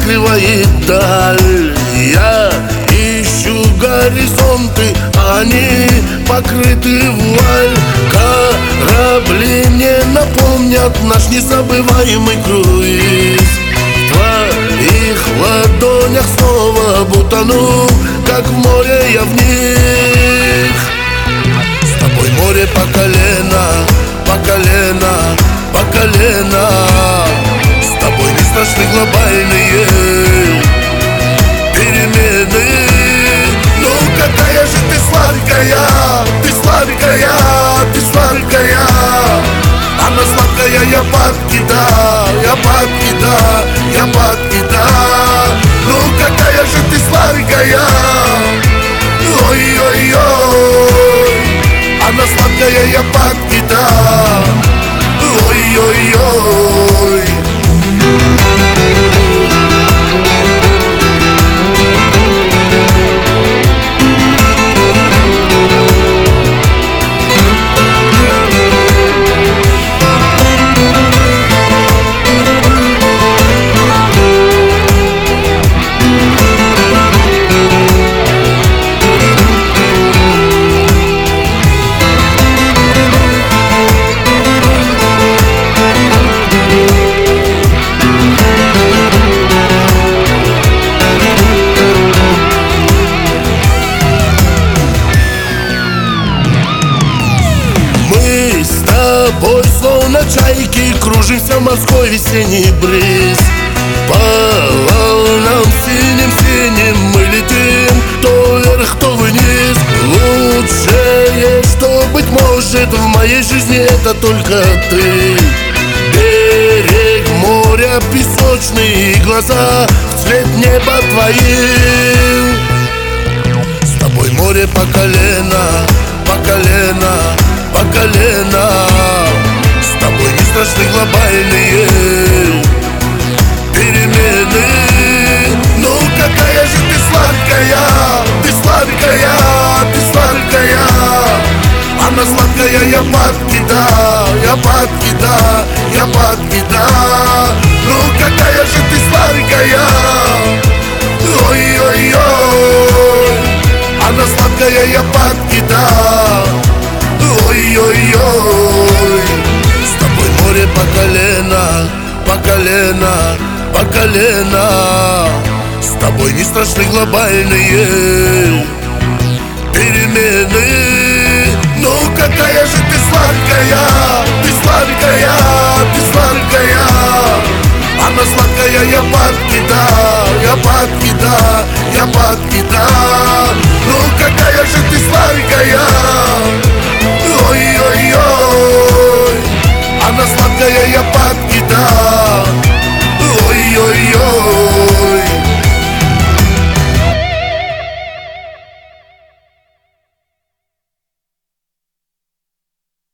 скрывает даль. Я ищу горизонты, они покрыты вуаль. Корабли мне напомнят наш незабываемый круиз. В твоих ладонях снова утону, как в море я в них. С тобой море по колено, по колено, по колено. С тобой не страшны глобальные перемены. Ну какая же ты сладкая, ты сладкая, ты сладкая. Она сладкая, я подкида, я подкида, я подкида. Ну какая же ты сладкая, ой-ой-ой. Она сладкая, я подкида, ой-ой-ой. Словно чайки кружимся в морской весенний бриз. По волнам синим-синим мы летим, то вверх, то вниз. Лучшее, что быть может в моей жизни, это только ты. Берег моря песочный, глаза в цвет неба твоим. С тобой море по колено, по колено, по колено. С тобой не страшны глобальные перемены. Ну какая же ты сладкая, ты сладкая, ты сладкая. Она сладкая, я подкида, я подкида, я подкида. Ну какая же ты сладкая, ой-ой-ой. Она сладкая, я подкида, ой-ой-ой. С тобой море по колено, по колено, по колено. С тобой не страшны глобальные перемены. Ну какая же ты сладкая, ты сладкая, ты сладкая. Она сладкая, я подкида, я подкида, я подкида. Ну какая же ты сладкая,